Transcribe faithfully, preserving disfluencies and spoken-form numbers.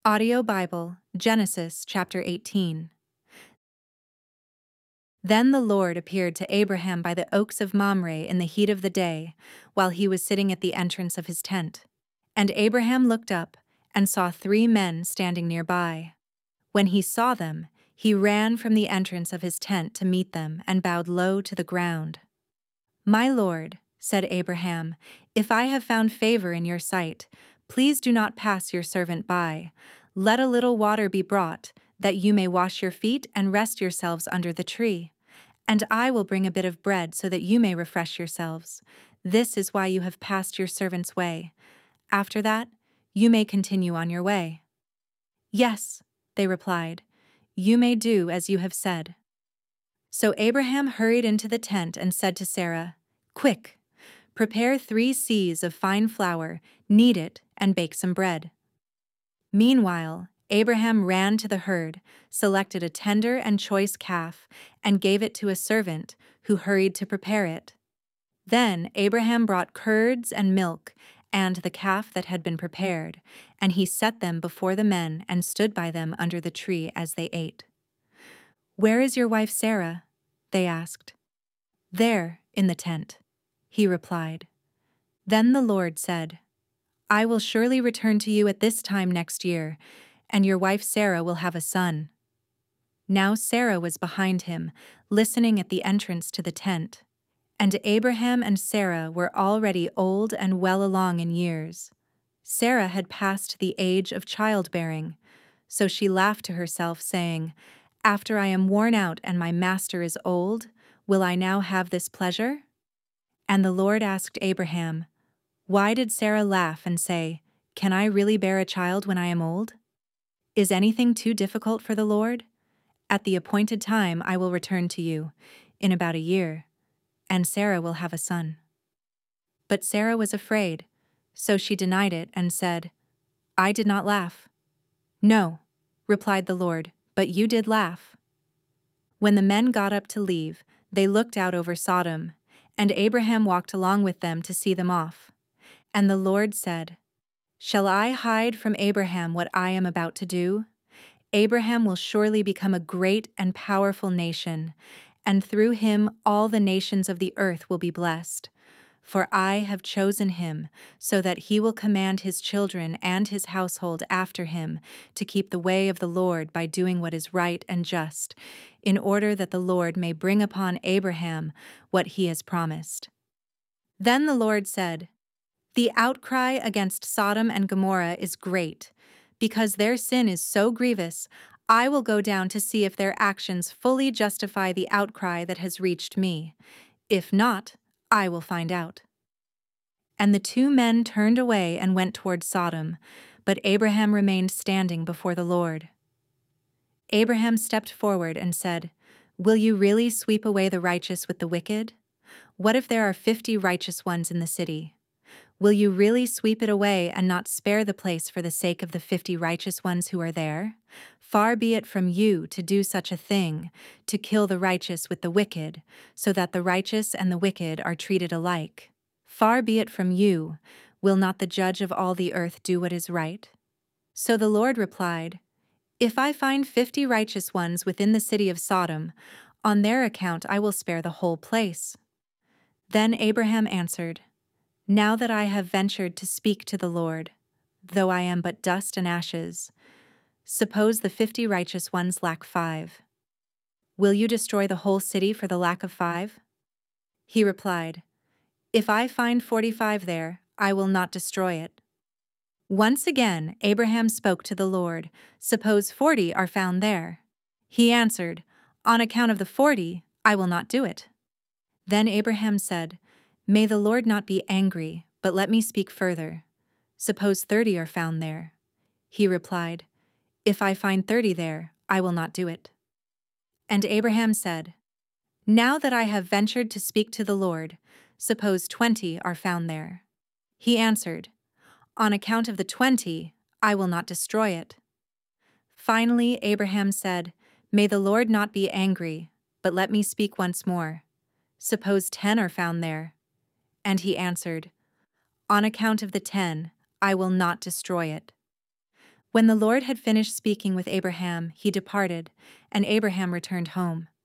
Audio Bible, Genesis chapter eighteen. Then the Lord appeared to Abraham by the oaks of Mamre in the heat of the day, while he was sitting at the entrance of his tent. And Abraham looked up and saw three men standing nearby. When he saw them, he ran from the entrance of his tent to meet them and bowed low to the ground. "My Lord," said Abraham, "if I have found favor in your sight, please do not pass your servant by. Let a little water be brought, that you may wash your feet and rest yourselves under the tree. And I will bring a bit of bread so that you may refresh yourselves. This is why you have passed your servant's way. After that, you may continue on your way." "Yes," they replied, "you may do as you have said." So Abraham hurried into the tent and said to Sarah, "Quick, prepare three seahs of fine flour, knead it, and bake some bread." Meanwhile, Abraham ran to the herd, selected a tender and choice calf, and gave it to a servant, who hurried to prepare it. Then Abraham brought curds and milk, and the calf that had been prepared, and he set them before the men and stood by them under the tree as they ate. "Where is your wife Sarah?" they asked. "There, in the tent," he replied. Then the Lord said, "I will surely return to you at this time next year, and your wife Sarah will have a son." Now Sarah was behind him, listening at the entrance to the tent. And Abraham and Sarah were already old and well along in years. Sarah had passed the age of childbearing, so she laughed to herself, saying, "After I am worn out and my master is old, will I now have this pleasure?" And the Lord asked Abraham, "Why did Sarah laugh and say, 'Can I really bear a child when I am old?' Is anything too difficult for the Lord? At the appointed time I will return to you, in about a year, and Sarah will have a son." But Sarah was afraid, so she denied it and said, "I did not laugh." "No," replied the Lord, "but you did laugh." When the men got up to leave, they looked out over Sodom, and Abraham walked along with them to see them off. And the Lord said, "Shall I hide from Abraham what I am about to do? Abraham will surely become a great and powerful nation, and through him all the nations of the earth will be blessed. For I have chosen him, so that he will command his children and his household after him to keep the way of the Lord by doing what is right and just, in order that the Lord may bring upon Abraham what he has promised." Then the Lord said, "The outcry against Sodom and Gomorrah is great. Because their sin is so grievous, I will go down to see if their actions fully justify the outcry that has reached me. If not, I will find out." And the two men turned away and went toward Sodom, but Abraham remained standing before the Lord. Abraham stepped forward and said, "Will you really sweep away the righteous with the wicked? What if there are fifty righteous ones in the city? Will you really sweep it away and not spare the place for the sake of the fifty righteous ones who are there? Far be it from you to do such a thing, to kill the righteous with the wicked, so that the righteous and the wicked are treated alike. Far be it from you. Will not the judge of all the earth do what is right?" So the Lord replied, "If I find fifty righteous ones within the city of Sodom, on their account I will spare the whole place." Then Abraham answered, "Now that I have ventured to speak to the Lord, though I am but dust and ashes, suppose the fifty righteous ones lack five. Will you destroy the whole city for the lack of five?" He replied, "If I find forty-five there, I will not destroy it." Once again Abraham spoke to the Lord, "Suppose forty are found there." He answered, "On account of the forty, I will not do it." Then Abraham said, "May the Lord not be angry, but let me speak further. Suppose thirty are found there." He replied, "If I find thirty there, I will not do it." And Abraham said, "Now that I have ventured to speak to the Lord, suppose twenty are found there." He answered, "On account of the twenty, I will not destroy it." Finally Abraham said, "May the Lord not be angry, but let me speak once more. Suppose ten are found there." And he answered, "On account of the ten, I will not destroy it." When the Lord had finished speaking with Abraham, he departed, and Abraham returned home.